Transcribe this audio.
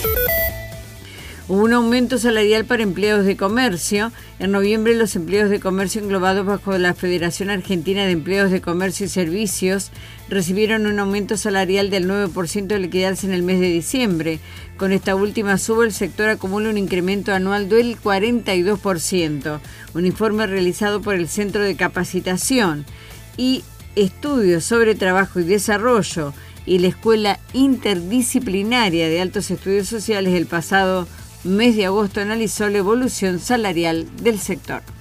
Hubo un aumento salarial para empleados de comercio. En noviembre, los empleados de comercio englobados bajo la Federación Argentina de Empleados de Comercio y Servicios recibieron un aumento salarial del 9% al liquidarse en el mes de diciembre. Con esta última suba, el sector acumula un incremento anual del 42%. Un informe realizado por el Centro de Capacitación y Estudios sobre Trabajo y Desarrollo y la Escuela Interdisciplinaria de Altos Estudios Sociales el pasado mes de agosto analizó la evolución salarial del sector.